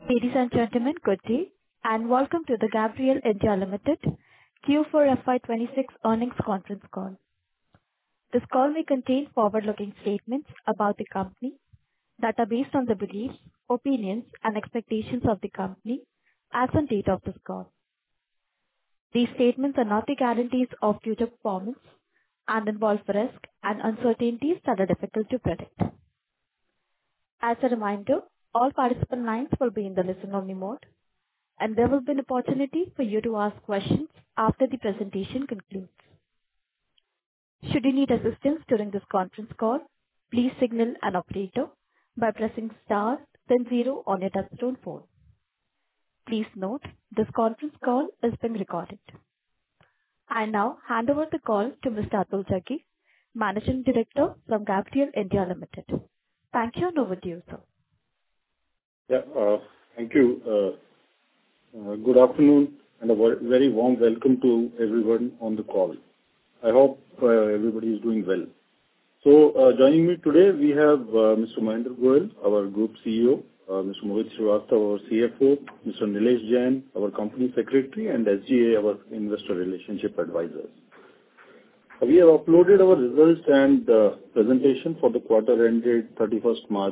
Ladies and gentlemen, good day, and welcome to the Gabriel India Limited Q4 FY26 earnings conference call. This call may contain forward-looking statements about the company that are based on the beliefs, opinions, and expectations of the company as on date of this call. These statements are not the guarantees of future performance and involve risk and uncertainties that are difficult to predict. As a reminder, all participant lines will be in the listen-only mode, and there will be an opportunity for you to ask questions after the presentation concludes. Should you need assistance during this conference call, please signal an operator by pressing star then 0 on your touchtone phone. Please note, this conference call is being recorded. I now hand over the call to Mr. Atul Jaggi, Managing Director from Gabriel India Limited. Thank you, and over to you, sir. Thank you. Good afternoon and a very warm welcome to everyone on the call. I hope everybody is doing well. So, joining me today, we have Mr. Mahendra Goyal, our Group CEO, Mr. Mohit Srivastava, our CFO, Mr. Nilesh Jain, our Company Secretary, and SGA, our Investor Relationship Advisors. We have uploaded our results and presentation for the quarter ended 31st March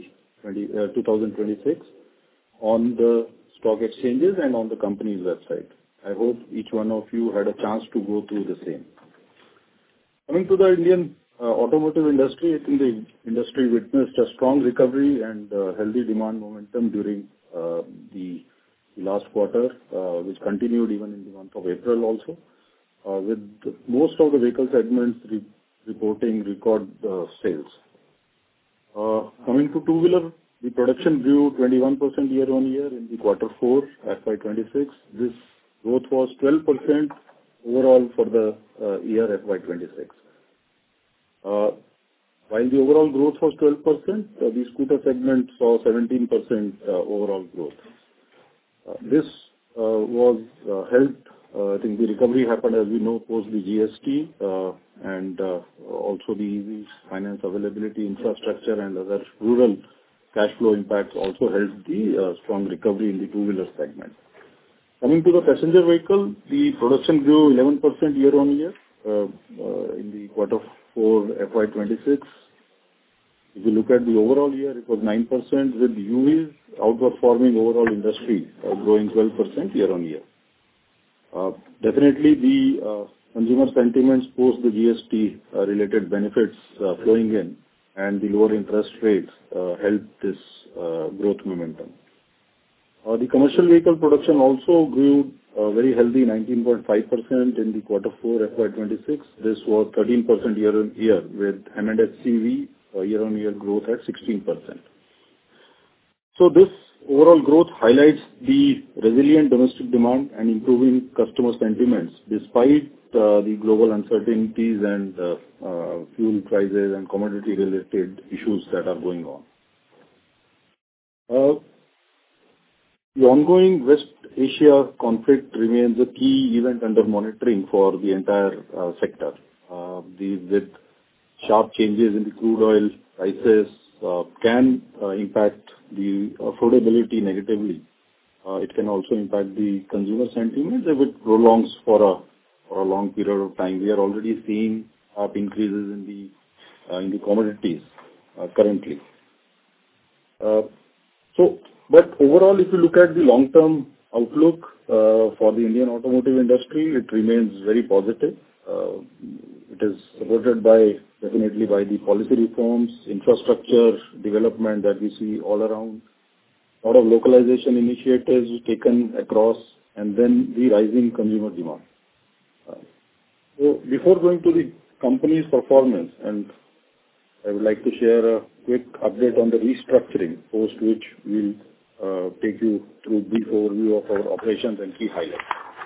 2026 on the stock exchanges and on the company's website. I hope each one of you had a chance to go through the same. Coming to the Indian automotive industry, I think the industry witnessed a strong recovery and healthy demand momentum during the last quarter, which continued even in the month of April also, with most of the vehicle segments reporting record sales. Coming to two-wheeler, the production grew 21% year-on-year in the quarter 4 FY26. This growth was 12% overall for the year FY26. While the overall growth was 12%, the scooter segment saw 17% overall growth. This was helped. I think the recovery happened, as we know, post the GST and also the easy finance availability, infrastructure, and other rural cash flow impacts also helped the strong recovery in the two-wheeler segment. Coming to the passenger vehicle, the production grew 11% year-on-year in the quarter 4 FY26. If you look at the overall year, it was 9%, with UVs outperforming overall industry, growing 12% year-on-year. Definitely, the consumer sentiments post the GST related benefits flowing in and the lower interest rates helped this growth momentum. The commercial vehicle production also grew very healthy, 19.5% in the quarter 4 FY26. This was 13% year-on-year, with M&HCV year-on-year growth at 16%. So this overall growth highlights the resilient domestic demand and improving customer sentiments despite the global uncertainties and fuel prices and commodity-related issues that are going on. The ongoing West Asia conflict remains a key event under monitoring for the entire sector. With sharp changes in the crude oil prices can impact the affordability negatively. It can also impact the consumer sentiment if it prolongs for a long period of time. We are already seeing sharp increases in the commodities currently. But overall, if you look at the long-term outlook for the Indian automotive industry, it remains very positive. It is supported definitely by the policy reforms, infrastructure development that we see all around, a lot of localization initiatives taken across, and then the rising consumer demand. So before going to the company's performance, and I would like to share a quick update on the restructuring, post which we'll take you through a brief overview of our operations and key highlights.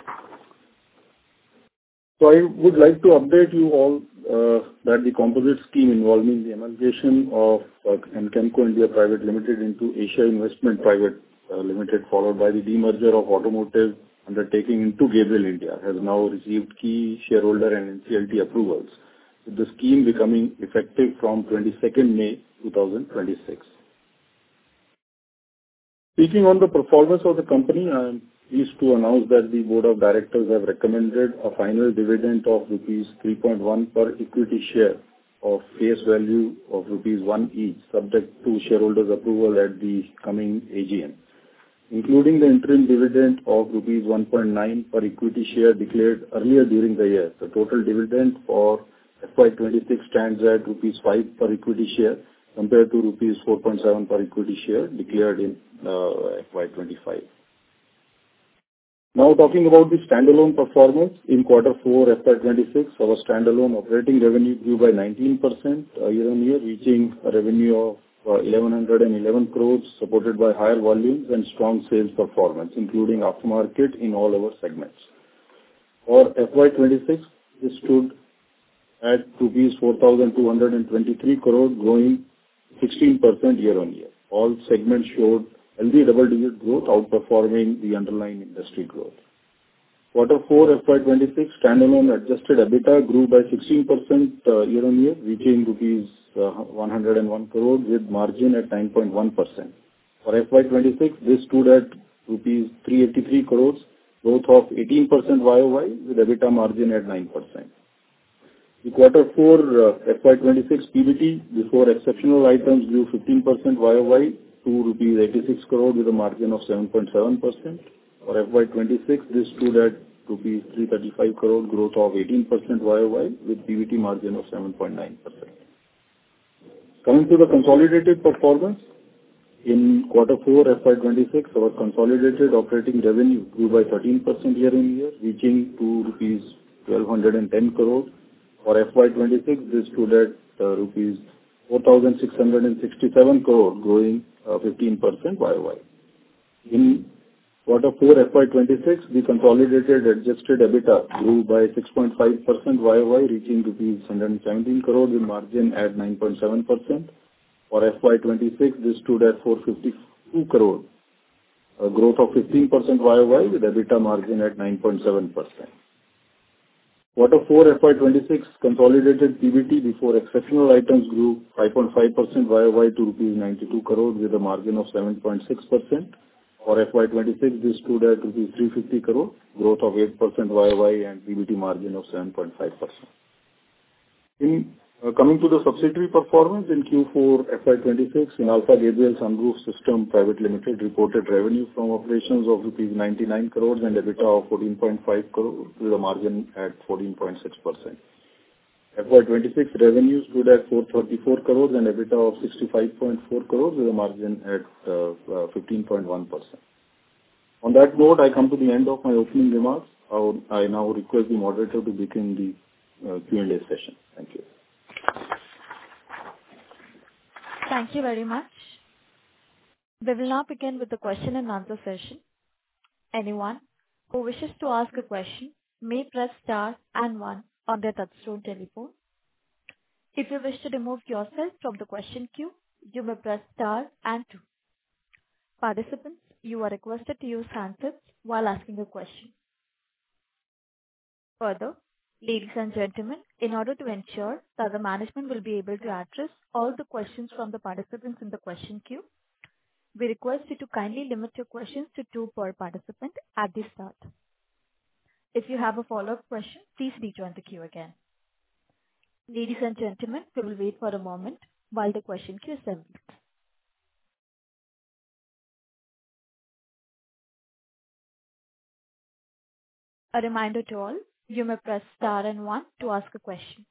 So I would like to update you all that the composite scheme involving the amalgamation of Anchemco India Private Limited into Asia Investment Private Limited, followed by the demerger of automotive undertaking into Gabriel India, has now received key shareholder and NCLT approvals, with the scheme becoming effective from 22nd May 2026. Speaking on the performance of the company, I am pleased to announce that the board of directors have recommended a final dividend of rupees 3.1 per equity share of face value of rupees 1 each, subject to shareholders' approval at the coming AGM. Including the interim dividend of rupees 1.9 per equity share declared earlier during the year, the total dividend for FY 26 stands at rupees 5 per equity share, compared to rupees 4.7 per equity share declared in FY 25. Now talking about the standalone performance in quarter 4 FY 26, our standalone operating revenue grew by 19% year-on-year, reaching a revenue of 1,111 crores, supported by higher volumes and strong sales performance, including aftermarket in all our segments. For FY 26, this stood at rupees 4,223 crores, growing 16% year-on-year. All segments showed healthy double-digit growth, outperforming the underlying industry growth. Quarter 4 FY 26 standalone adjusted EBITDA grew by 16% year-on-year, reaching rupees 101 crores with margin at 9.1%. For FY 26, this stood at rupees 383 crores, growth of 18% YOY with EBITDA margin at 9%. The quarter 4 FY 26 PBT before exceptional items grew 15% YOY to rupees 86 crore with a margin of 7.7%. For FY 26, this stood at rupees 335 crore, growth of 18% YOY with PBT margin of 7.9%. Coming to the consolidated performance, in quarter 4 FY 26, our consolidated operating revenue grew by 13% year-on-year, reaching to rupees 1,210 crore. For FY 26, this stood at rupees 4,667 crore, growing 15% YOY. In quarter 4 FY 26, the consolidated adjusted EBITDA grew by 6.5% YOY, reaching rupees 117 crore with margin at 9.7%. For FY 26, this stood at 452 crore, a growth of 15% YOY with EBITDA margin at 9.7%. Quarter 4 FY 26 consolidated PBT before exceptional items grew 5.5% YOY to rupees 92 crore with a margin of 7.6%. For FY 26, this stood at rupees 350 crore, growth of 8% YOY and PBT margin of 7.5%. Coming to the subsidiary performance in Q4 FY 26, Inalfa Gabriel Sunroof Systems Private Limited reported revenue from operations of rupees 99 crores and EBITDA of 14.5 crore with a margin at 14.6%. FY 26 revenues stood at 434 crores and EBITDA of 65.4 crores with a margin at 15.1%. On that note, I come to the end of my opening remarks. I now request the moderator to begin the Q&A session. Thank you. Thank you very much. We will now begin with the question and answer session. Anyone who wishes to ask a question may press star and one on their touchtone telephone. If you wish to remove yourself from the question queue, you may press star and two. Participants, you are requested to use handsets while asking a question. Further, ladies and gentlemen, in order to ensure that the management will be able to address all the questions from the participants in the question queue, we request you to kindly limit your questions to 2 per participant at the start. If you have a follow-up question, please rejoin the queue again. Ladies and gentlemen, we will wait for a moment while the question queue assembles. A reminder to all, you may press star and one to ask a question.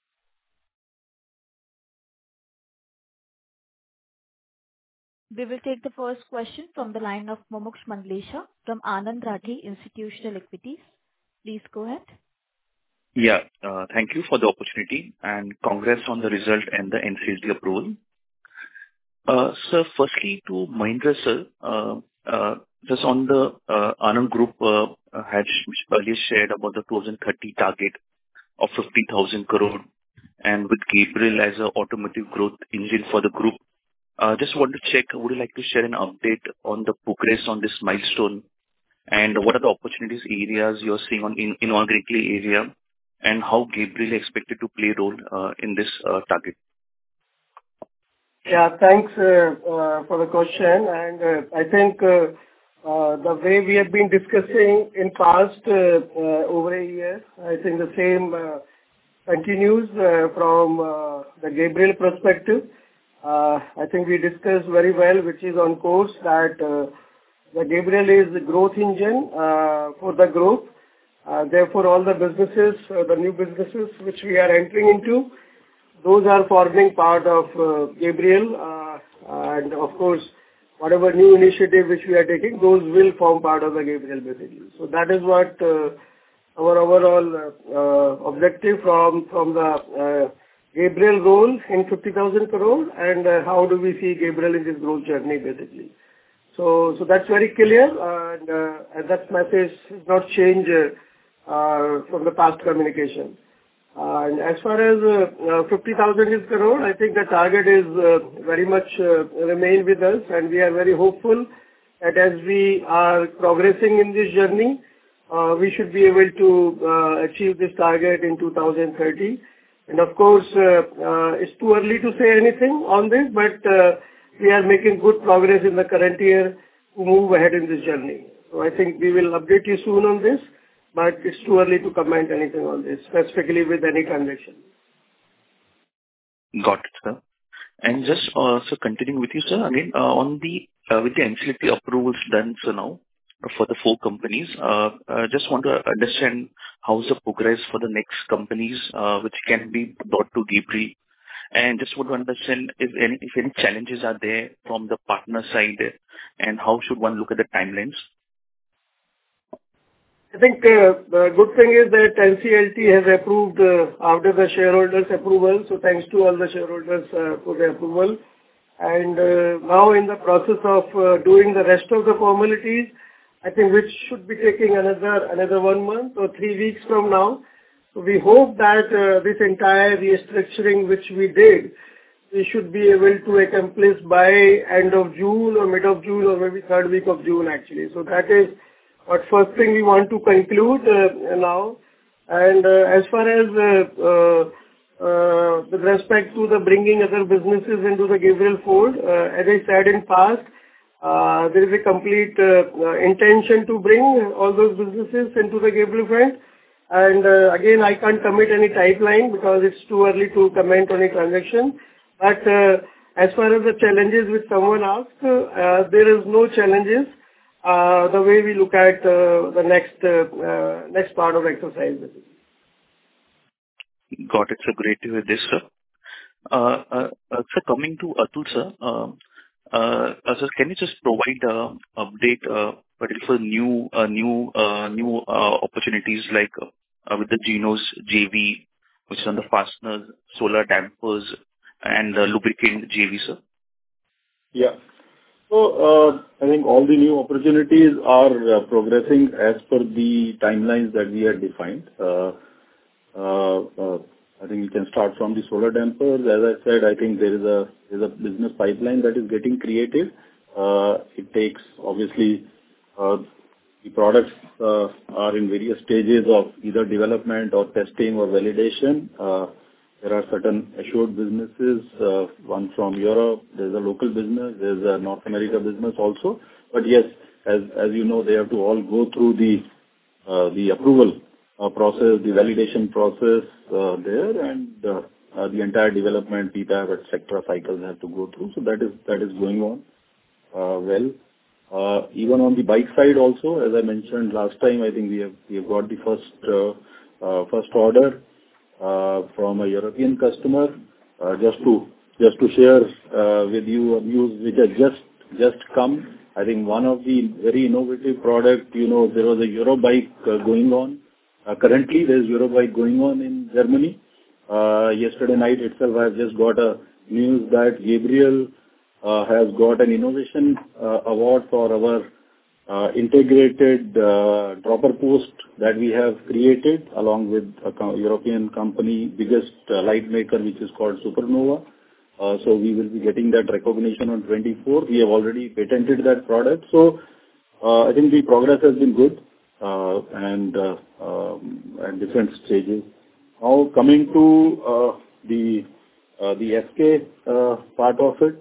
We will take the first question from the line of Mumuksh Mandlesha from Anand Rathi Institutional Equities. Please go ahead. Yeah, thank you for the opportunity and congrats on the result and the NCLT approval. Sir, firstly to Mahindra sir, just on the Anand Group had earlier shared about the 2030 target of 50,000 crore and with Gabriel as an automotive growth engine for the group. Just want to check, would you like to share an update on the progress on this milestone and what are the opportunities areas you're seeing on inorganically area and how Gabriel is expected to play a role in this target? Yeah, thanks for the question. And I think the way we have been discussing in past over a year, I think the same continues from the Gabriel perspective. I think we discussed very well, which is on course, that the Gabriel is the growth engine for the group. Therefore, all the businesses, the new businesses which we are entering into, those are forming part of Gabriel. And of course, whatever new initiative which we are taking, those will form part of the Gabriel basically. So that is what our overall objective from the Gabriel role in 50,000 crore, and how do we see Gabriel in this growth journey basically. So that's very clear, and that message has not changed from the past communication. And as far as 50,000 crore, I think the target is very much remain with us, and we are very hopeful that as we are progressing in this journey, we should be able to achieve this target in 2030. And of course, it's too early to say anything on this, but we are making good progress in the current year to move ahead in this journey. So I think we will update you soon on this, but it's too early to comment anything on this, specifically with any transaction. Got it, sir. And just so continuing with you, sir, again, on the with the NCLT approvals done, so now for the 4 companies, just want to understand how's the progress for the next companies, which can be brought to Gabriel. And just want to understand if any challenges are there from the partner side, and how should one look at the timelines? I think the good thing is that NCLT has approved after the shareholders' approval. So thanks to all the shareholders for the approval. And now in the process of doing the rest of the formalities, I think which should be taking another 1 month or 3 weeks from now. So we hope that this entire restructuring which we did, we should be able to accomplish by end of June or mid of June or maybe 3rd week of June actually. So that is what first thing we want to conclude now. And as far as with respect to the bringing other businesses into the Gabriel fold, as I said in past, there is a complete intention to bring all those businesses into the Gabriel front. And again, I can't commit any timeline because it's too early to comment on a transaction. But as far as the challenges which someone asked, there is no challenges. The way we look at the next part of exercise. Got it. So great to hear this, sir. So coming to Atul, sir, sir, can you just provide update, particularly for new opportunities like with the Genos JV, which is on the fasteners, solar dampers, and lubricant JV, sir? Yeah. So, I think all the new opportunities are progressing as per the timelines that we had defined. I think we can start from the solar dampers. As I said, I think there is a business pipeline that is getting created. It takes, obviously, the products are in various stages of either development or testing or validation. There are certain assured businesses, one from Europe, there's a local business, there's a North America business also. But yes, as you know, they have to all go through the approval process, the validation process there, and the entire development, PPAP, etc. cycles have to go through. So that is going on well. Even on the bike side also, as I mentioned last time, I think we have got the first order from a European customer. Just to share with you a news which has just come. I think one of the very innovative product, there was a Eurobike going on. Currently, there is Eurobike going on in Germany. Yesterday night itself, I have just got a news that Gabriel has got an innovation award for our integrated dropper post that we have created along with a European company, biggest light maker, which is called Supernova. So we will be getting that recognition on 24th. We have already patented that product. So I think the progress has been good and at different stages. Now coming to the The SK part of it.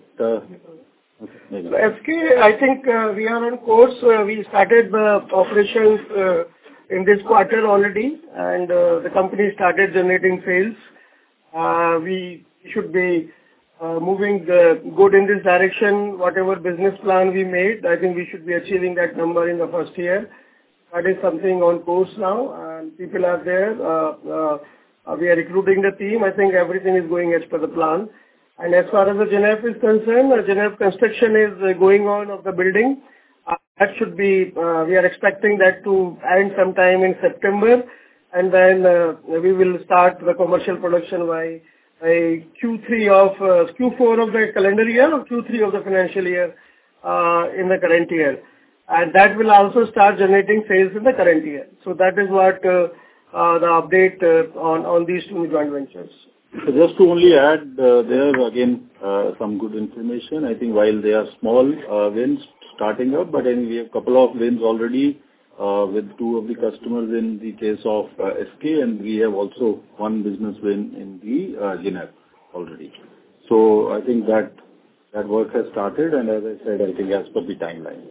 SK, I think we are on course. We started the operations in this quarter already, and the company started generating sales. We should be moving good in this direction. Whatever business plan we made, I think we should be achieving that number in the first year. That is something on course now, and people are there. We are recruiting the team. I think everything is going as per the plan. And as far as the GenF is concerned, the GenF construction is going on of the building. That should be, we are expecting that to end sometime in September, and then we will start the commercial production by Q4 of the calendar year or Q3 of the financial year in the current year. And that will also start generating sales in the current year. So that is what the update on these two joint ventures. So just to only add there again some good information. I think while they are small wins starting up, but then we have a couple of wins already with two of the customers in the case of SK, and we have also one business win in the GenF already. So I think that work has started, and as I said, I think as per the timeline.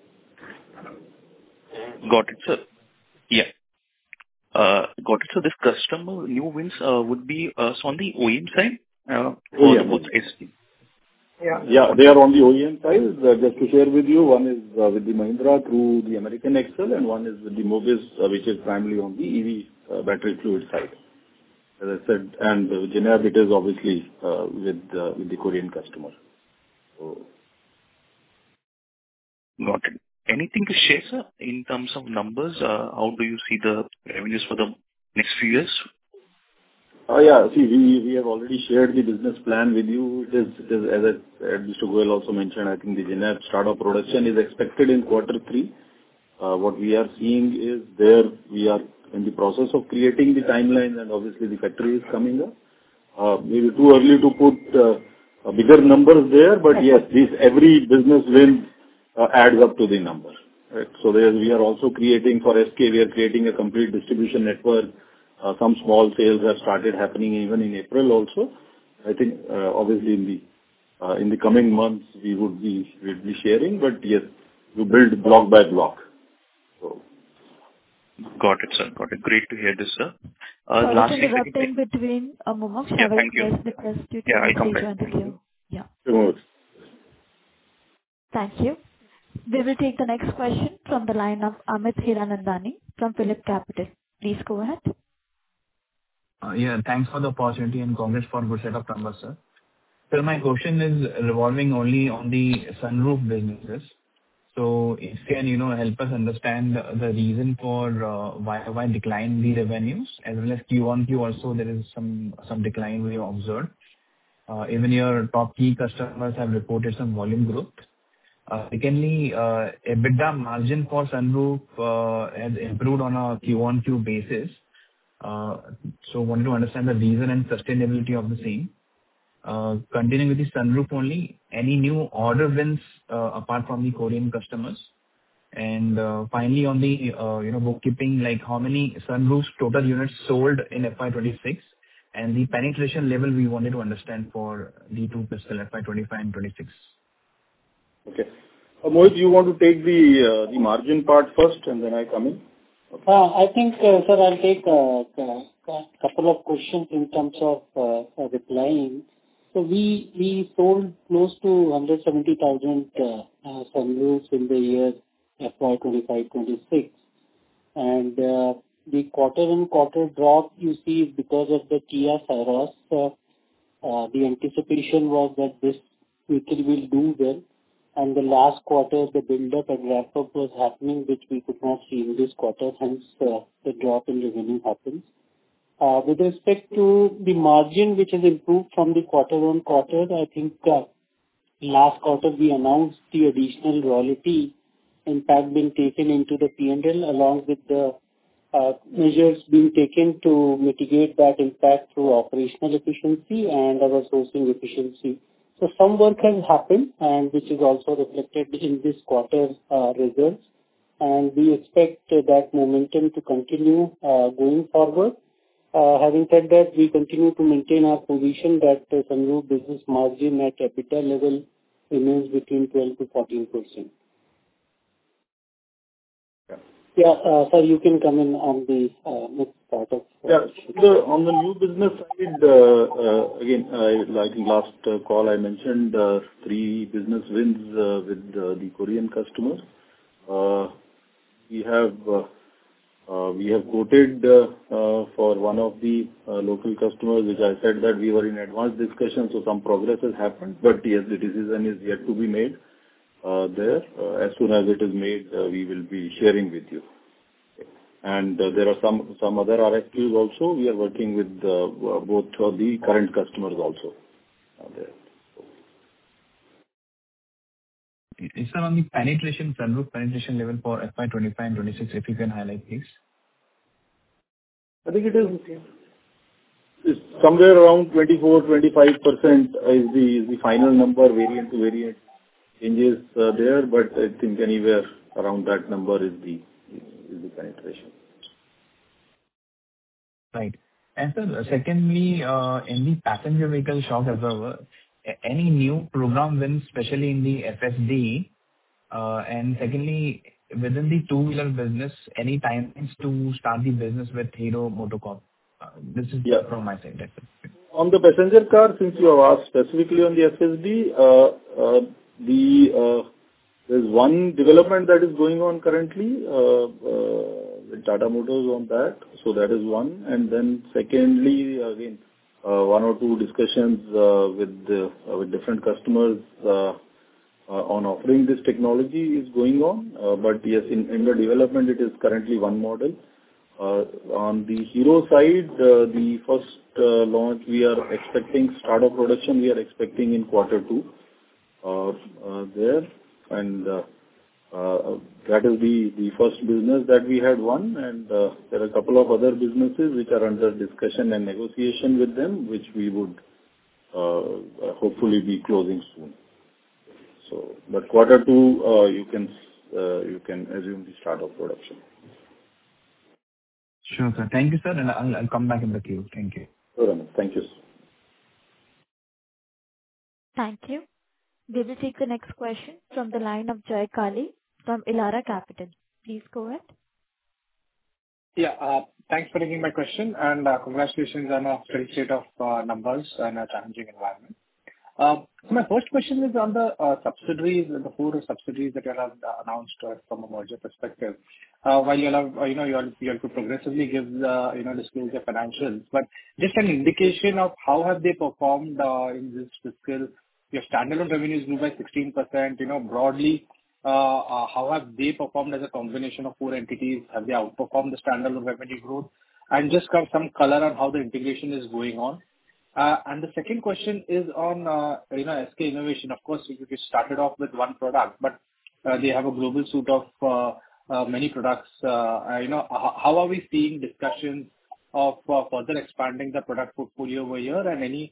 Got it, sir. Yeah. Got it. So this customer new wins would be on the OEM side for both SK? Yeah, they are on the OEM side. Just to share with you, one is with the Mahindra through the American Axle, and one is with the Mobis, which is primarily on the EV battery fluid side. As I said, and GenF, it is obviously with the Korean customer. So. Got it. Anything to share, sir, in terms of numbers? How do you see the revenues for the next few years? Yeah. See, we have already shared the business plan with you. It is as Mr. Goyal also mentioned, I think the GenF startup production is expected in Q3. What we are seeing is there we are in the process of creating the timelines, and obviously the factory is coming up. Maybe too early to put bigger numbers there, but yes, every business win adds up to the number. Right? So we are also creating for SK, we are creating a complete distribution network. Some small sales have started happening even in April also. I think obviously in the coming months we would be sharing, but yes, you build block by block. So. Got it, sir. Got it. Great to hear this, sir. Lastly, interrupting between Mumuksh, yeah, thank you. Request you to I'll come back. join the queue. Yeah. Sure. Thank you. We will take the next question from the line of Amit Hiranandani from Phillip Capital. Please go ahead. Yeah, thanks for the opportunity and congrats for a good set of numbers, sir. So my question is revolving only on the sunroof businesses. So if you can, help us understand the reason for why decline the revenues, as well as Q1Q also there is some decline we have observed. Even your top key customers have reported some volume growth. Secondly, EBITDA margin for sunroof has improved on a Q1Q basis. So wanted to understand the reason and sustainability of the same. Continuing with the sunroof only, any new order wins apart from the Korean customers? And finally on the bookkeeping, like how many sunroofs total units sold in FY26, and the penetration level we wanted to understand for the two fiscal FY25 and 26. Okay. Mohit, you want to take the margin part first, and then I come in? Okay. I think, sir, I'll take a couple of questions in terms of replying. So we sold close to 170,000 sunroofs in the year FY25-26, and the quarter-on-quarter drop you see is because of the Kia Syros. The anticipation was that this vehicle will do well, and the last quarter the build-up and ramp-up was happening, which we could not see in this quarter, hence the drop in revenue happens. With respect to the margin, which has improved from the quarter-on-quarter, I think last quarter we announced the additional royalty impact being taken into the P&L, along with the measures being taken to mitigate that impact through operational efficiency and our sourcing efficiency. So some work has happened, and which is also reflected in this quarter's results, and we expect that momentum to continue going forward. Having said that, we continue to maintain our position that the sunroof business margin at EBITDA level remains between 12 to 14%. Yeah, sir, you can come in on the next part of. On the new business side, again, I think last call I mentioned 3 business wins with the Korean customers. We have quoted for one of the local customers, which I said that we were in advanced discussion, so some progress has happened. But yes, the decision is yet to be made there. As soon as it is made, we will be sharing with you. And there are some other RFQs also. We are working with both of the current customers also there. Is there on the penetration, sunroof penetration level for FY 25 and 26, if you can highlight, please? I think it is somewhere around 24-25% is the final number. Variant to variant changes there, but I think anywhere around that number is the penetration. Right. And sir, secondly, in the passenger vehicle shock absorber, any new program wins, especially in the FSD? And secondly, within the two-wheeler business, any timelines to start the business with Hero MotoCorp? This is from my side. That's it. On the passenger car, since you have asked specifically on the FSD, there's one development that is going on currently with Tata Motors on that. So that is one. And then secondly, again, 1 or 2 discussions with different customers on offering this technology is going on. But yes, in the development, it is currently one model. On the Hero side, the first launch we are expecting, start of production we are expecting in Q2 there. And that is the first business that we had won. And there are a couple of other businesses which are under discussion and negotiation with them, which we would hopefully be closing soon. So, but Q2, you can assume the start of production. Sure, sir. Thank you, sir, and I'll come back in the queue. Thank you. Sure, thank you, sir. Thank you. We will take the next question from the line of Jay Kale from Elara Capital. Please go ahead. Yeah, thanks for taking my question, and congratulations on a steady state of numbers and a challenging environment. So my first question is on the subsidiaries, the 4 subsidiaries that you have announced from a merger perspective. While you have to progressively give disclose your financials, but just an indication of how have they performed in this fiscal. Your standalone revenues grew by 16%. Broadly, how have they performed as a combination of 4 entities? Have they outperformed the standalone revenue growth? And just some color on how the integration is going on. And the second question is on SK Innovation. Of course, you started off with one product, but they have a global suite of many products. How are we seeing discussions of further expanding the product portfolio over here, and any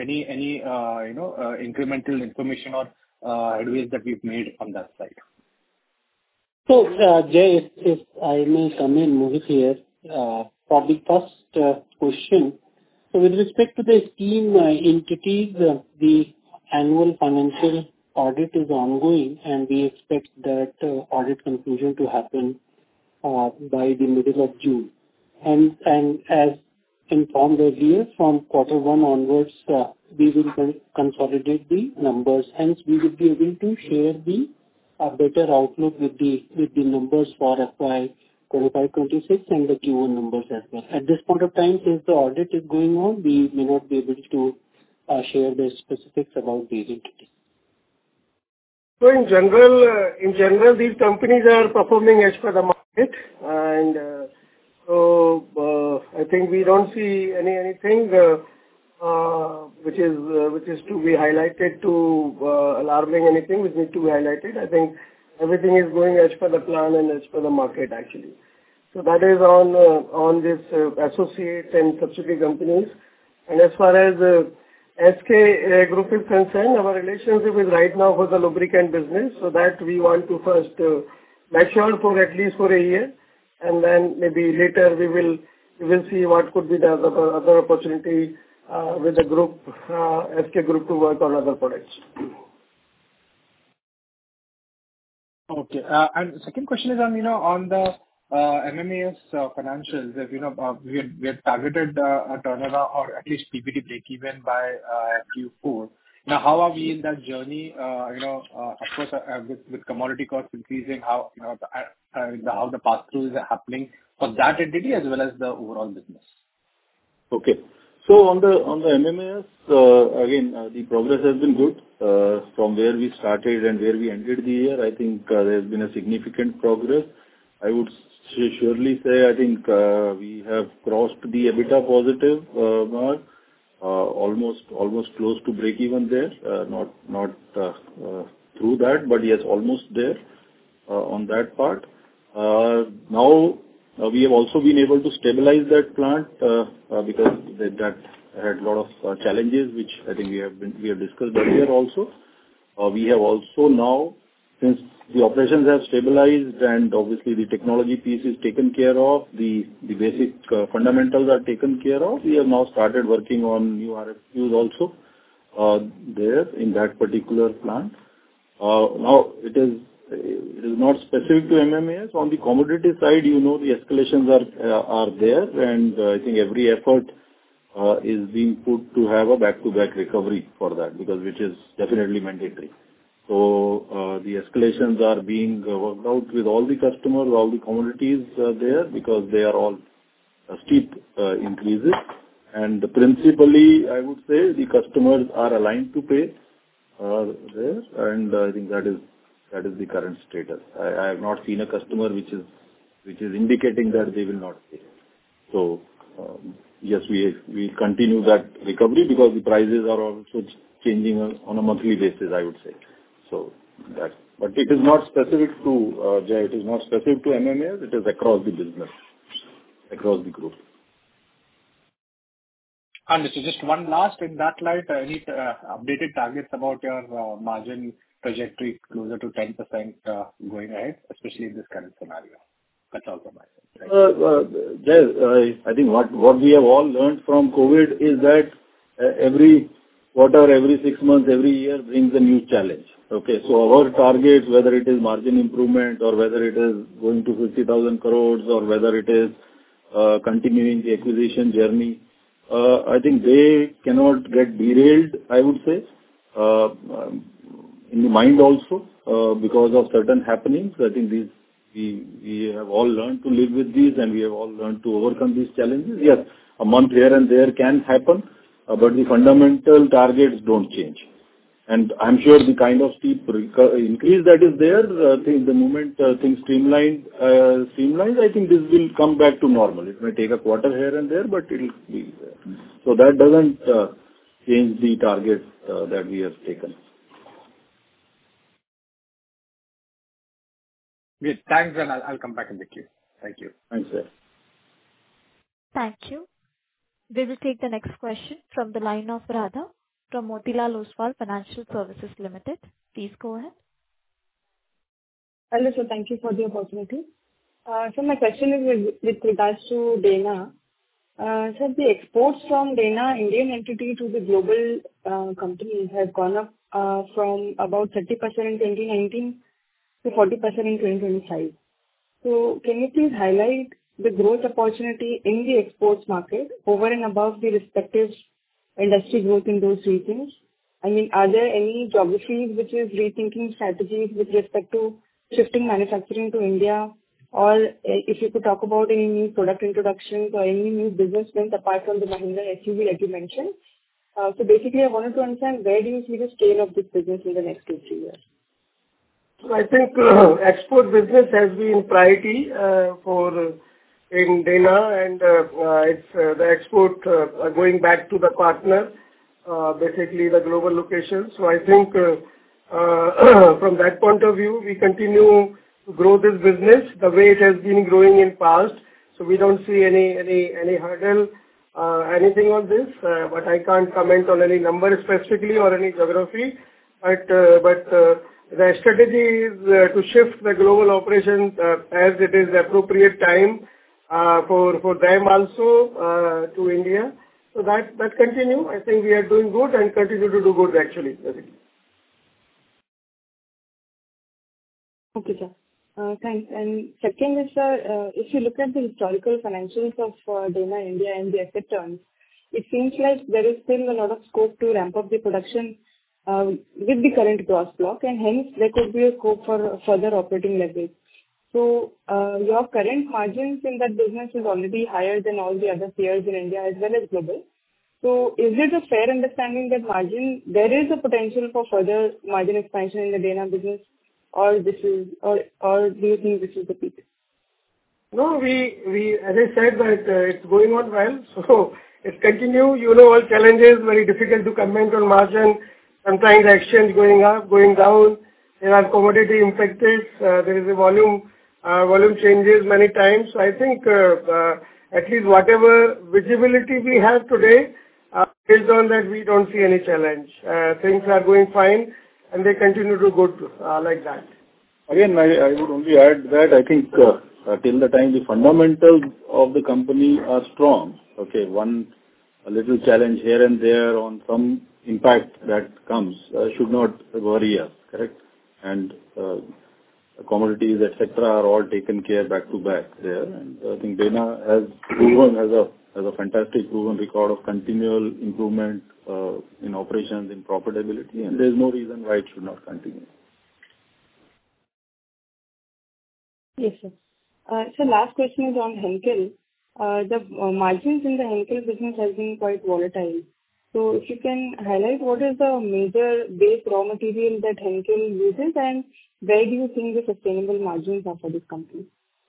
incremental information or headways that we've made on that side? So, Jay, if I may come in, Mohit here, for the first question. So with respect to the scheme entities, the annual financial audit is ongoing, and we expect that audit conclusion to happen by the middle of June. And as informed earlier, from Q1 onwards, we will consolidate the numbers. Hence, we will be able to share the better outlook with the numbers for FY 25-26 and the Q1 numbers as well. At this point of time, since the audit is going on, we may not be able to share the specifics about these entities. So in general, these companies are performing as per the market, and so I think we don't see anything which is to be highlighted to alarming anything which needs to be highlighted. I think everything is going as per the plan and as per the market actually. So that is on this associate and subsidiary companies. And as far as SK Group is concerned, our relationship is right now for the lubricant business, so that we want to first mature for at least for a year, and then maybe later we will we will see what could be the other opportunity with the group, SK Group, to work on other products. Okay. And second question is on the MMAS financials. If we had targeted a turnaround or at least PBT break-even by Q4. Now, how are we in that journey? Of course, with commodity costs increasing, how the pass-through is happening for that entity as well as the overall business? Okay. So on the MMAS, again, the progress has been good. From where we started and where we ended the year, I think there has been a significant progress. I would surely say I think we have crossed the EBITDA positive mark, almost close to break even there. Not through that, but yes, almost there on that part. Now we have also been able to stabilize that plant because that had a lot of challenges, which I think we have discussed earlier also. We have also now, since the operations have stabilized and obviously the technology piece is taken care of, the basic fundamentals are taken care of, we have now started working on new RFQs also there in that particular plant. Now, it is not specific to MMAS. On the commodity side, the escalations are there, and I think every effort is being put to have a back-to-back recovery for that, because which is definitely mandatory. So the escalations are being worked out with all the customers, all the commodities there, because they are all steep increases. And principally, I would say the customers are aligned to pay there, and I think that is the current status. I have not seen a customer which is indicating that they will not pay. So yes, we continue that recovery because the prices are also changing on a monthly basis, I would say. So that, but it is not specific to Jay. It is not specific to MMAS. It is across the business, across the group. Understood. Just one last in that light, any updated targets about your margin trajectory closer to 10% going ahead, especially in this current scenario? That's all from my side. Jay, I think what we have all learned from COVID is that every quarter, every 6 months, every year brings a new challenge. Okay, so our targets, whether it is margin improvement or whether it is going to 50,000 crores or whether it is continuing the acquisition journey, I think they cannot get derailed, I would say, in the mind also, because of certain happenings. I think we have all learned to live with these, and we have all learned to overcome these challenges. Yes, a month here and there can happen, but the fundamental targets don't change. And I'm sure the kind of steep increase that is there, the moment things streamline, I think this will come back to normal. It may take a quarter here and there, but it will be there. So that doesn't change the target that we have taken. Great. Thanks, and I'll come back in the queue. Thank you. Thanks, sir. Thank you. We will take the next question from the line of Radha from Motilal Oswal Financial Services Limited. Please go ahead. Hello, sir. Thank you for the opportunity. So my question is with regards to Dana. So the exports from Dana, Indian entity, to the global companies have gone up from about 30% in 2019 to 40% in 2025. So can you please highlight the growth opportunity in the exports market over and above the respective industry growth in those regions? I mean, are there any geographies which is rethinking strategies with respect to shifting manufacturing to India? Or if you could talk about any new product introductions or any new business wins apart from the Mahindra SUV that you mentioned. So basically, I wanted to understand, where do you see the scale of this business in the next 2-3 years? So I think export business has been priority in Dana, and it's the export going back to the partner, basically the global locations. So I think from that point of view, we continue to grow this business the way it has been growing in past. So we don't see any hurdle, anything on this. But I can't comment on any number specifically or any geography. But the strategy is to shift the global operations as it is the appropriate time. for them also to India. So that continue. I think we are doing good and continue to do good actually, basically. Okay, sir. Thanks. And second is, sir, if you look at the historical financials of Dana India and the asset turns, it seems like there is still a lot of scope to ramp up the production with the current gross block, and hence there could be a scope for further operating leverage. So your current margins in that business is already higher than all the other peers in India as well as global. So is it a fair understanding that there is a potential for further margin expansion in the Dana business, or do you think this is the peak? No, we as I said that it's going on well. So it's continue. You know, all challenges, very difficult to comment on margin. Sometimes exchange going up, going down. There are commodity impacted. There is a volume changes many times. So I think at least whatever visibility we have today, based on that, we don't see any challenge. Things are going fine, and they continue to go like that. Again, I would only add that I think till the time the fundamentals of the company are strong, okay, a little challenge here and there on some impact that comes should not worry us, correct? And commodities, etc., are all taken care back to back there. And I think Dana has proven has a fantastic proven record of continual improvement in operations, in profitability, and there is no reason why it should not continue. Yes, sir. So last question is on Henkel. The margins in the Henkel business has been quite volatile. So if you can highlight what is the major base raw material that Henkel uses, and where do you think the sustainable margins are for this company?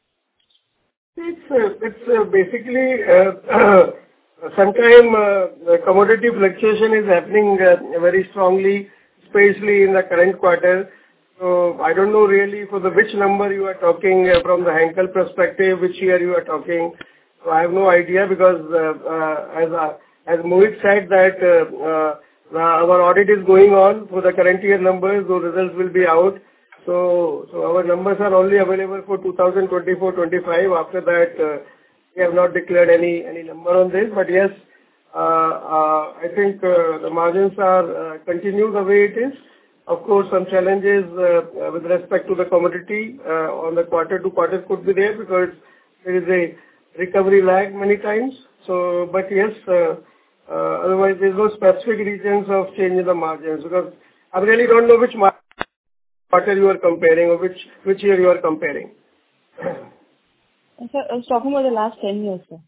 It's basically sometime commodity fluctuation is happening very strongly, especially in the current quarter. So I don't know really for which number you are talking from the Henkel perspective, which year you are talking. So I have no idea because as Mohit said that our audit is going on for the current year numbers, those results will be out. So our numbers are only available for 2024-25. After that, we have not declared any number on this. But yes, I think the margins are continue the way it is. Of course, some challenges with respect to the commodity on the quarter to quarter could be there because there is a recovery lag many times. So, but yes, otherwise there is no specific reasons of change in the margins because I really don't know which quarter you are comparing or which year you are comparing. Sir, I was talking about the last 10 years, sir.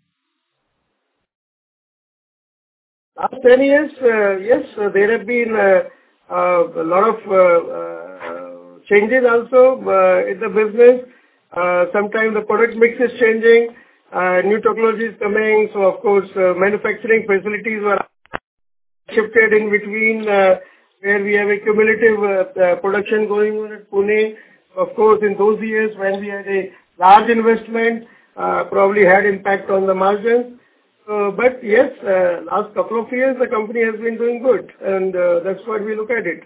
Last 10 years, yes, there have been a lot of changes also in the business. Sometimes the product mix is changing, new technology is coming. So, of course, manufacturing facilities were shifted in between where we have a cumulative production going on at Pune. Of course, in those years when we had a large investment, probably had impact on the margins. But yes, last couple of years the company has been doing good, and that's what we look at it.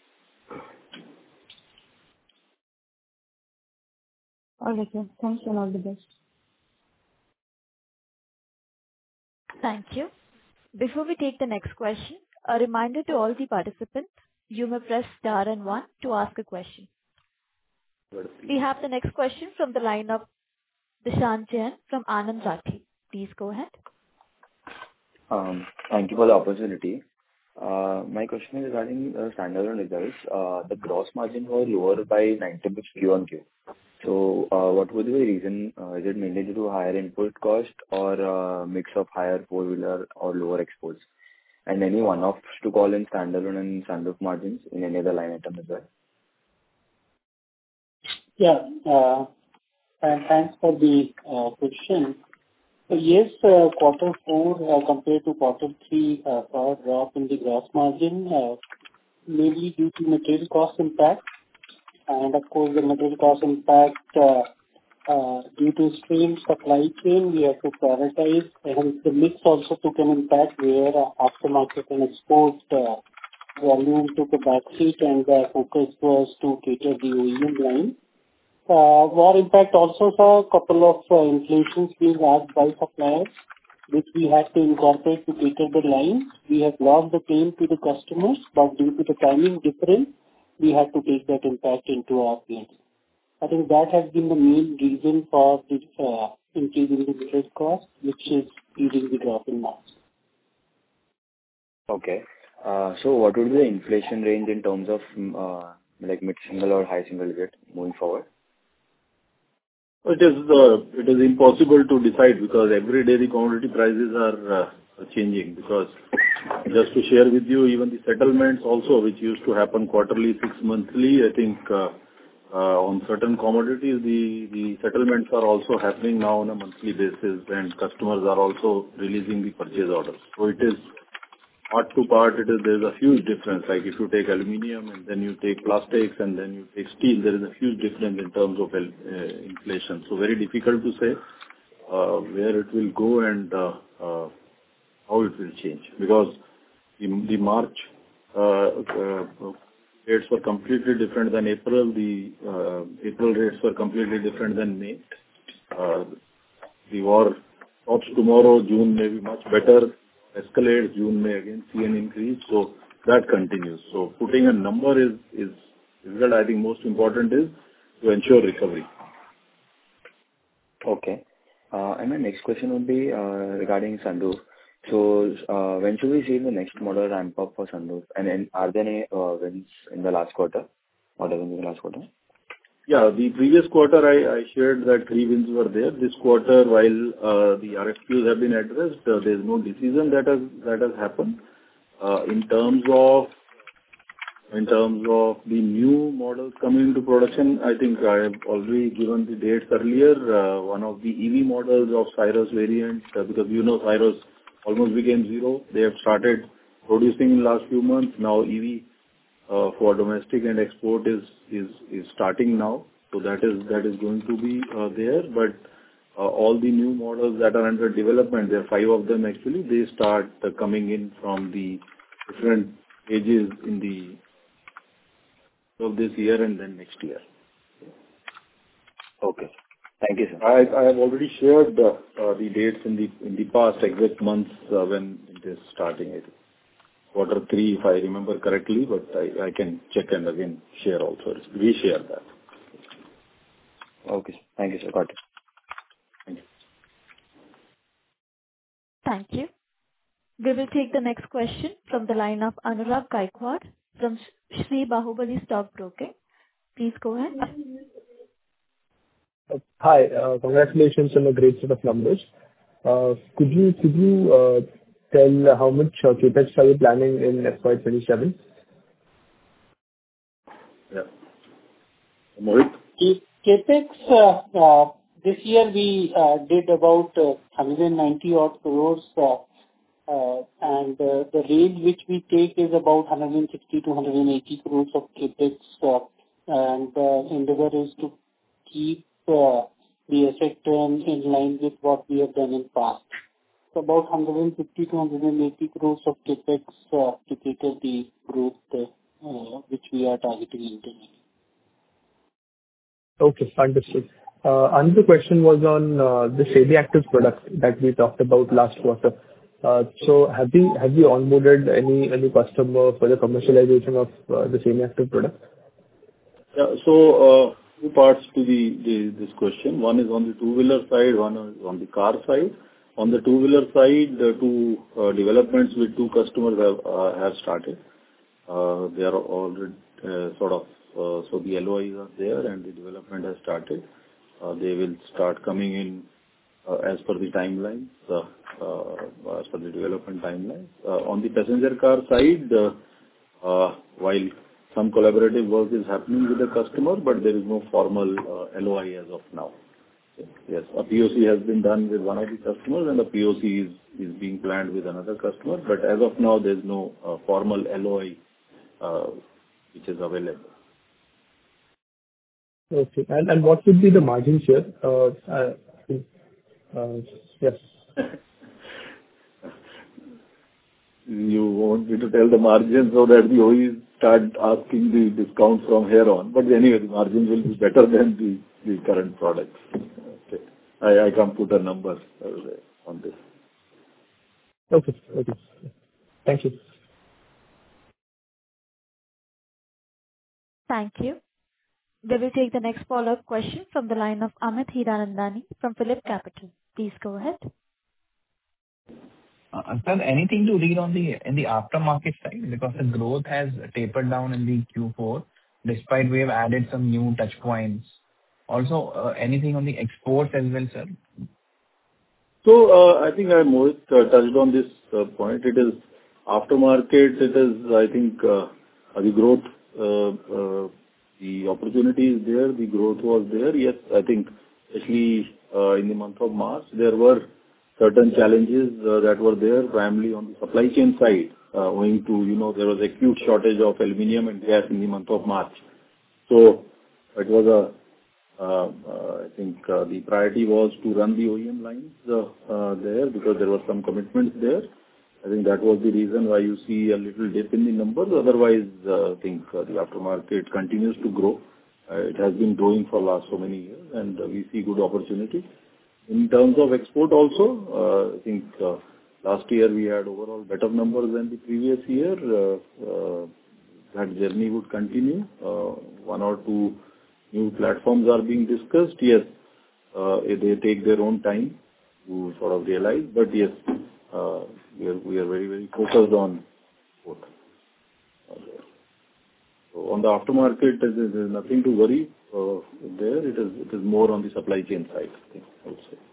All right, sir. Thanks and all the best. Thank you. Before we take the next question, a reminder to all the participants, you may press star and 1 to ask a question. We have the next question from the line of Dishant Jain from Anand Rathi. Please go ahead. Thank you for the opportunity. My question is regarding standalone results. The gross margin was lower by 90 basis Q on Q. So what would be the reason? Is it mainly due to higher input cost or a mix of higher four-wheeler or lower exports? And any one-offs to call in standalone and sunroof margins in any other line item as well? Yeah, and thanks for the question. So yes, quarter 4 compared to quarter 3 saw a drop in the gross margin, mainly due to material cost impact. And of course, the material cost impact due to strained supply chain, we have to prioritize. And the mix also took an impact where aftermarket and export volume took a backseat, and the focus was to cater the OEM line. War impact also saw a couple of inflations being asked by suppliers, which we had to incorporate to cater the lines. We have lost the claim to the customers, but due to the timing difference, we had to take that impact into our P&L. I think that has been the main reason for the increase in the freight cost, which is leading the drop in margin. Okay. So what would be the inflation range in terms of like mid-single or high single digit moving forward? It is impossible to decide because every day the commodity prices are changing. Because just to share with you, even the settlements also, which used to happen quarterly, 6 monthly, I think on certain commodities, the settlements are also happening now on a monthly basis, and customers are also releasing the purchase orders. So it is part to part, there's a huge difference. Like if you take aluminum and then you take plastics and then you take steel, there is a huge difference in terms of inflation. So very difficult to say where it will go and how it will change. Because the March rates were completely different than April. The April rates were completely different than May. The war stops tomorrow. June may be much better. Escalates, June may again see an increase, so that continues. So putting a number is difficult. I think most important is to ensure recovery. Okay. And my next question would be regarding sunroof. So when should we see the next model ramp up for sunroof? And are there any wins in the last quarter? Order wins in the last quarter? Yeah, the previous quarter I shared that 3 wins were there. This quarter, while the RFQs have been addressed, there is no decision that has happened. In terms of the new models coming into production, I think I have already given the dates earlier. One of the EV models of Syros variant, because Syros almost became zero. They have started producing in last few months. Now EV for domestic and export is starting now. So that is going to be there. But all the new models that are under development, there are 5 of them actually, they start coming in from the different ages of this year and then next year. Okay. Thank you, sir. I have already shared the dates in the past exact months when it is starting. I think quarter 3, if I remember correctly, but I can check and again share also. Reshare that. Okay. Thank you, sir. Got it. Thank you. Thank you. We will take the next question from the line of Anurag Gaikwad from Sri Bahubali Stock Broking. Please go ahead. Hi. Congratulations on a great set of numbers. Could you tell how much CapEx are you planning in FY27? Yeah. Mohit? CapEx, this year we did about 190 odd crores, and the range which we take is about 160 to 180 crores of CapEx, and the endeavor is to keep the asset turn in line with what we have done in past. So about 150 to 180 crores of CapEx to cater the growth which we are targeting internally. Okay, understood. Another question was on the semi-active product that we talked about last quarter. So have you onboarded any customer for the commercialization of the semi-active product? Yeah. So 2 parts to this question. One is on the two-wheeler side, one is on the car side. On the two-wheeler side, the 2 developments with 2 customers have started. They are already so the LOIs are there and the development has started. They will start coming in as per the timelines, as per the development timelines. On the passenger car side, while some collaborative work is happening with the customer, but there is no formal LOI as of now. Yes, a POC has been done with one of the customers and a POC is being planned with another customer, but as of now there is no formal LOI which is available. Okay. And what would be the margin share? Yes. You want me to tell the margin so that the OEs start asking the discount from here on. But anyway, the margins will be better than the current products. Okay. I can't put a number on this. Okay. Thank you. Thank you. We will take the next follow-up question from the line of Amit Hiranandani from PhillipCapital. Please go ahead. Sir, anything to read on in the aftermarket side? Because the growth has tapered down in the Q4, despite we have added some new touch points. Also, anything on the exports as well, sir? So, I think Mohit touched on this point. It is aftermarket, it is, I think, the growth, the opportunity is there, the growth was there. Yes, I think especially in the month of March, there were certain challenges that were there, primarily on the supply chain side, owing to, there was acute shortage of aluminum and gas in the month of March. So it was I think the priority was to run the OEM lines there because there were some commitments there. I think that was the reason why you see a little dip in the numbers. Otherwise, I think the aftermarket continues to grow. It has been growing for last so many years, and we see good opportunity. In terms of export also, I think last year we had overall better numbers than the previous year. That journey would continue. One or two new platforms are being discussed. Yes, they take their own time to sort of realize, but yes, we are very, very focused on both. So on the aftermarket, there is nothing to worry there. It is more on the supply chain side, I would say.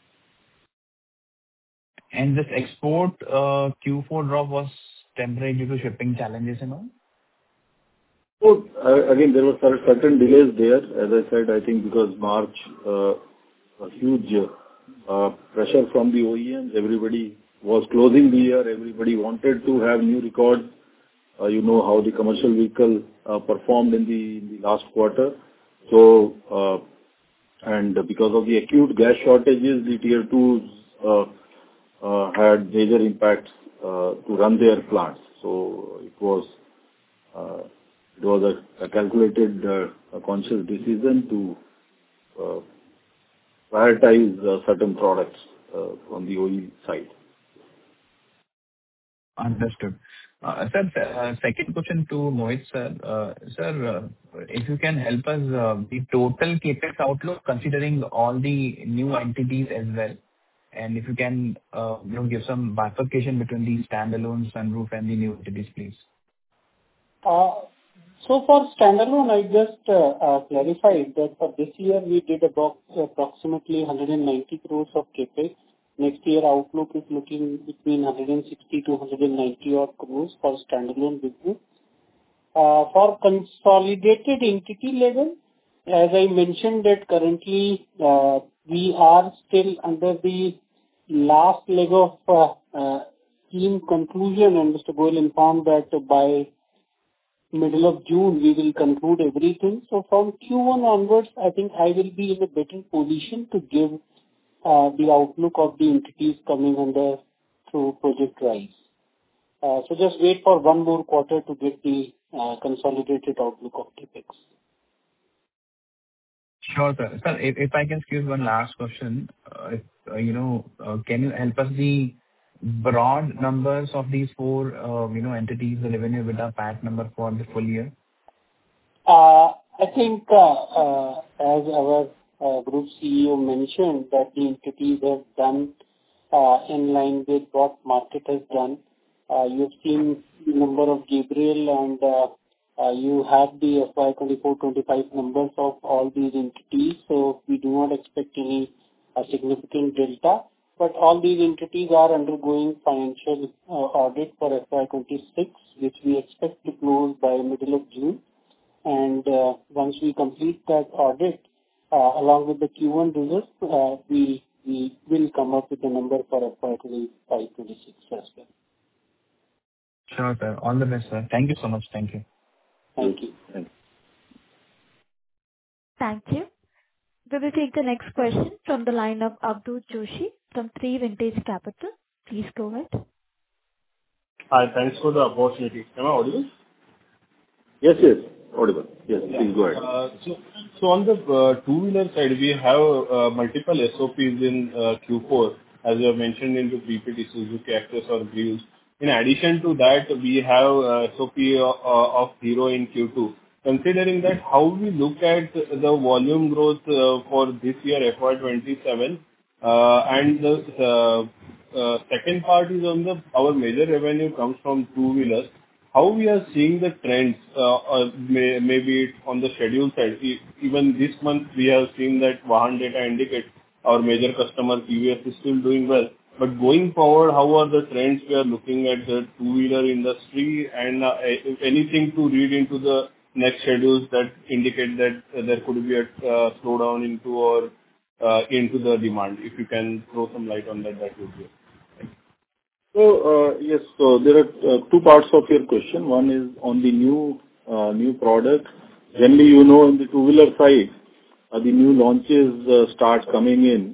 And this export Q4 drop was temporary due to shipping challenges and all? So, again, there were certain delays there. As I said, I think because March, a huge pressure from the OEMs. Everybody was closing the year. Everybody wanted to have new records. You know how the commercial vehicle performed in the last quarter. So, and because of the acute gas shortages, the tier 2s had major impacts to run their plants. So it was a calculated, a conscious decision to prioritize certain products on the OE side. Understood. Sir, second question to Mohit, sir. Sir, if you can help us, the total CapEx outlook, considering all the new entities as well, and if you can, give some bifurcation between the standalone, sunroof, and the new entities, please. So for standalone, I just clarified that for this year we did about approximately 190 crores of CapEx. Next year outlook is looking between 160 to 190 odd crores for standalone business. For consolidated entity level, as I mentioned that currently we are still under the last leg of scheme conclusion, and Mr. Goyal informed that by middle of June we will conclude everything. So from Q1 onwards, I think I will be in a better position to give the outlook of the entities coming under through Project Rise. So just wait for one more quarter to get the consolidated outlook of CapEx. Sure, sir. Sir, if I can squeeze one last question, can you help us the broad numbers of these four, entities, the revenue with a PAT number for the full year? I think as our Group CEO mentioned that the entities have done in line with what market has done. You've seen the number of Gabriel and you have the FY 24-25 numbers of all these entities. So we do not expect any significant delta. But all these entities are undergoing financial audit for FY 26, which we expect to close by middle of June. And once we complete that audit, along with the Q1 results, we will come up with a number for FY 25-26 as well. Sure, sir. All the best, sir. Thank you so much. Thank you. Thank you. Thank you. We will take the next question from the line of Abdul Joshi from 3 Vintage Capital. Please go ahead. Hi, thanks for the opportunity. Am I audible? Yes, yes. Audible. Yes, please go ahead. So on the two-wheeler side, we have multiple SOPs in Q4, as you have mentioned in the PPT, Suzuki Access or Greaves. In addition to that, we have SOP of Hero in Q2. Considering that, how we look at the volume growth for this year, FY 27, and the second part is on our major revenue comes from two-wheelers. How we are seeing the trends, maybe on the schedule side. Even this month, we have seen that Vahan data indicate our major customer, TVS, is still doing well. But going forward, how are the trends we are looking at the two-wheeler industry, and anything to read into the next schedules that indicate that there could be a slowdown into the demand? If you can throw some light on that, that would be it. So, yes, so there are two parts of your question. One is on the new product. Generally, you know, in the two-wheeler side, the new launches start coming in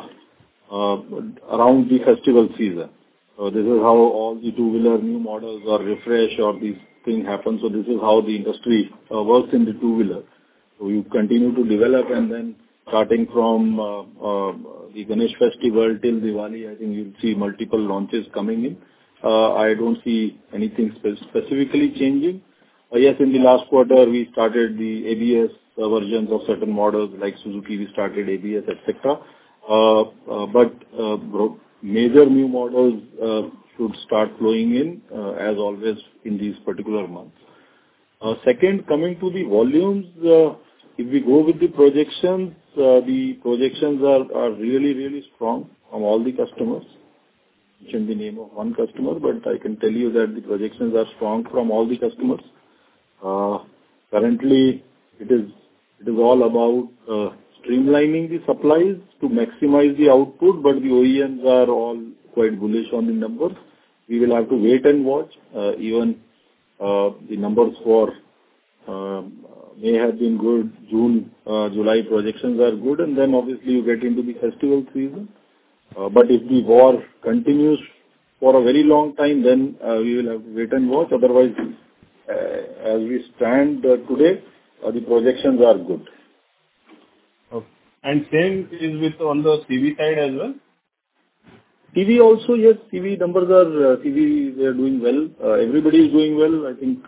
around the festival season. So this is how all the two-wheeler new models or refresh or these things happen. So this is how the industry works in the two-wheeler. So you continue to develop, and then starting from the Ganesh festival till Diwali, I think you'll see multiple launches coming in. I don't see anything specifically changing. Yes, in the last quarter, we started the ABS versions of certain models like Suzuki. We started ABS, etc. But major new models should start flowing in, as always, in these particular months. Second, coming to the volumes, if we go with the projections are really, really strong from all the customers. I mentioned the name of one customer, but I can tell you that the projections are strong from all the customers. Currently, it is all about streamlining the supplies to maximize the output, but the OEMs are all quite bullish on the numbers. We will have to wait and watch. Even the numbers for May have been good. June, July projections are good, and then obviously you get into the festival season. But if the war continues for a very long time, then we will have to wait and watch. Otherwise, as we stand today, the projections are good. Okay. And same is with on the CV side as well? CV also, yes, CV numbers are, CV, they are doing well. Everybody is doing well. I think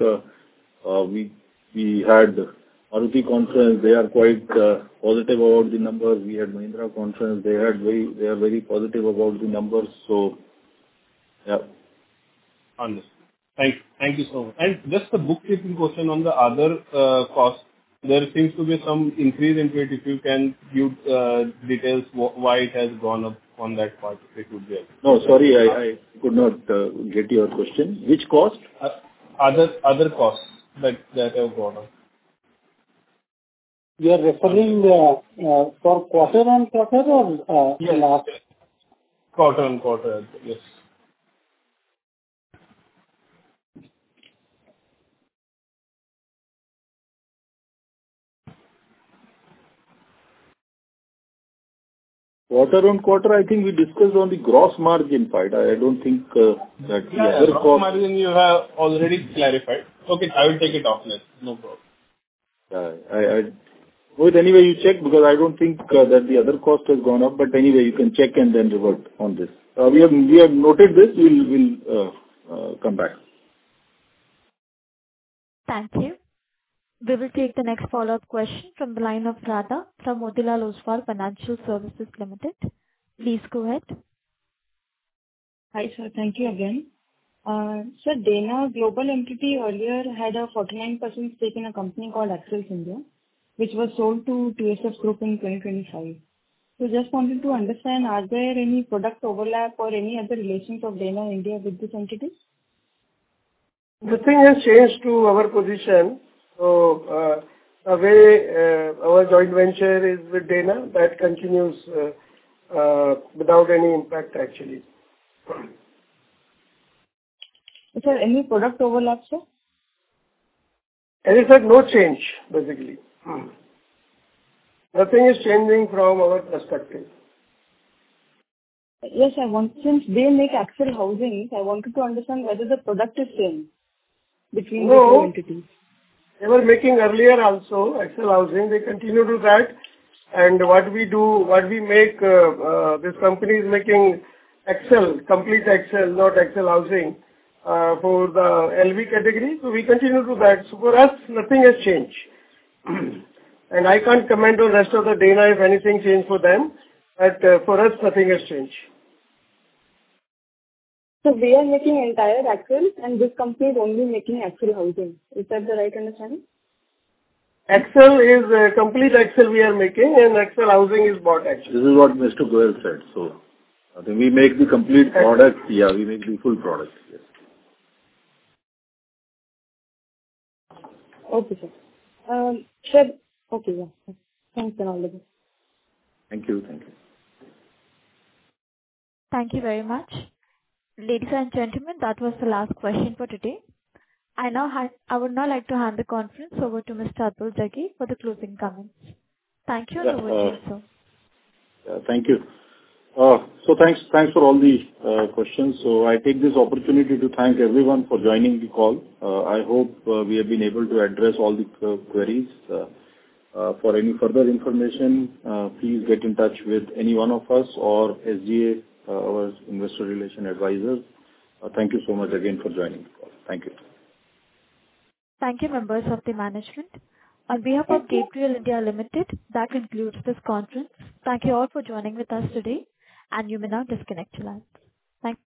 we had Maruti conference. They are quite positive about the numbers. We had Mahindra conference. They are very positive about the numbers. So, yeah. Understood. Thank you so much. And just a bookkeeping question on the other costs. There seems to be some increase in it. If you can give details why it has gone up on that part, it would be helpful. No, sorry, I could not get your question. Which cost? Other costs that have gone up. You are referring for quarter-on-quarter or yes. last? Quarter-on-quarter, yes. Quarter-on-quarter, I think we discussed on the gross margin part. I don't think that the other cost... Gross margin you have already clarified. Okay, I will take it offline. No problem. But anyway, you check, because I don't think that the other cost has gone up. But anyway, you can check and then revert on this. We have noted this. We'll come back. Thank you. We will take the next follow-up question from the line of Radha from Motilal Oswal Financial Services Limited. Please go ahead. Hi, sir. Thank you again. Sir, Dana Global entity earlier had a 49% stake in a company called Axles India, which was sold to TSF Group in 2025. So just wanted to understand, are there any product overlap or any other relations of Dana India with this entity? The thing has changed to our position. So, the way our joint venture is with Dana, that continues without any impact, actually. Is there any product overlap, sir? As I said, no change, basically. Nothing is changing from our perspective. Yes, since they make axle housings, I wanted to understand whether the product is same between the two entities. They were making earlier also, Excel Housing. They continue to that. And what we make, this company is making Excel, complete Excel, not Excel Housing, for the LV category. So we continue to that. So for us, nothing has changed. And I can't comment on rest of the Dana if anything changed for them. But for us, nothing has changed. So we are making entire Excel and this company is only making Excel Housing. Is that the right understanding? Excel is complete Excel we are making and Excel Housing is bought actually. This is what Mr. Goel said. So I think we make the complete product. Yeah, we make the full product. Yes. Okay, sir. Sir, okay, yeah. Thanks and all the best. Thank you. Thank you. Thank you very much. Ladies and gentlemen, that was the last question for today. I would now like to hand the conference over to Mr. Atul Jaggi for the closing comments. Thank you, and over to you, sir. Thank you. So thanks for all the questions. So I take this opportunity to thank everyone for joining the call. I hope we have been able to address all the queries. For any further information, please get in touch with any one of us or SGA, our investor relation advisors. Thank you so much again for joining the call. Thank you. Thank you, members of the management. On behalf of Gabriel India Limited, that concludes this conference. Thank you all for joining with us today, and you may now disconnect your lines. Thank you.